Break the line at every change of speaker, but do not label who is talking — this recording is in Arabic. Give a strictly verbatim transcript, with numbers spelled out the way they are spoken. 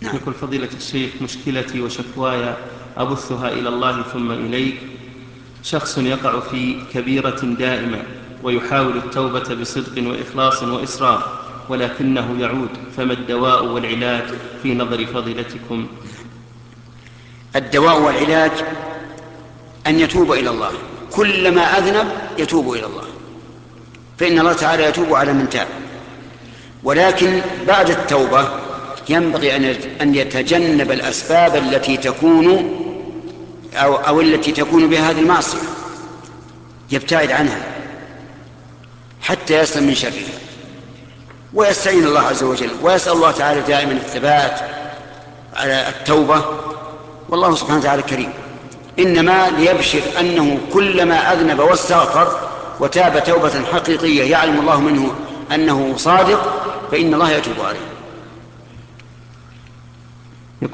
نعم.
يقول فضيلة الشيخ: مشكلتي وشكواي أبثها إلى الله ثم إليك. شخص يقع في كبيرة دائمة ويحاول التوبة بصدق وإخلاص وإصرار ولكنه يعود، فما الدواء والعلاج في نظر فضيلتكم؟
الدواء والعلاج أن يتوب إلى الله، كلما أذنب يتوب إلى الله، فإن الله تعالى يتوب على من تاب. ولكن بعد التوبة ينبغي أن يتجنب الأسباب التي تكون أو, أو التي تكون بها هذه المعصية، يبتعد عنها حتى يسلم من شرها، ويستعين الله عز وجل، ويسأل الله تعالى دائما الثبات على التوبة. والله سبحانه وتعالى كريم، إنما ليبشر أنه كلما أذنب واستغفر وتاب توبة حقيقية يعلم الله منه أنه صادق، فإن الله يتوب عليه.